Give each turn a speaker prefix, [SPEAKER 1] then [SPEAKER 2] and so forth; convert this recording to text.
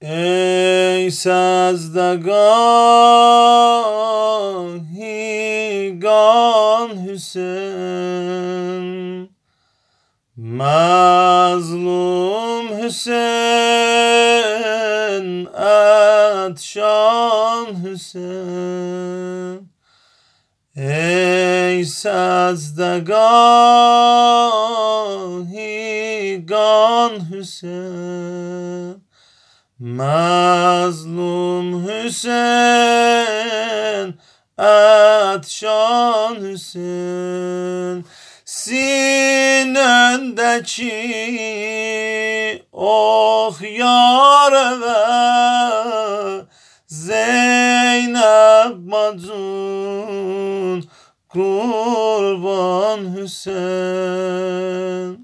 [SPEAKER 1] ای سزدگاهیگان حسین مظلوم حسین عطشان حسین ای سزدگاهیگان حسین مظلوم Hüseyin عطشان Hüseyin sinendeki oh yâre ve Zeynep Macun kurban Hüseyin